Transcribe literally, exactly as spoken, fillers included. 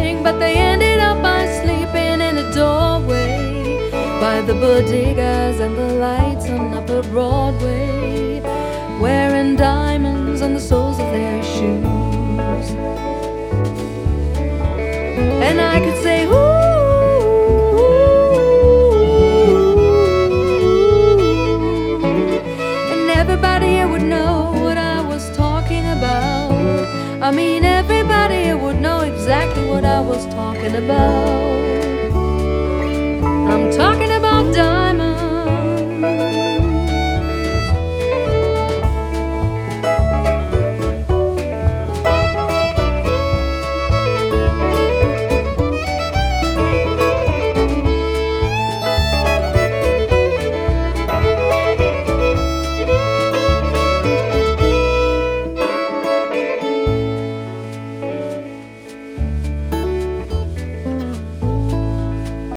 everything, but they ended up by sleeping in a doorway by the bodegas and the lights on Upper Broadway, wearing diamonds on the soles of their shoes. And I could say, ooh, and everybody here would know what I was talking about. I mean, everybody here would know exactly what I was talking about.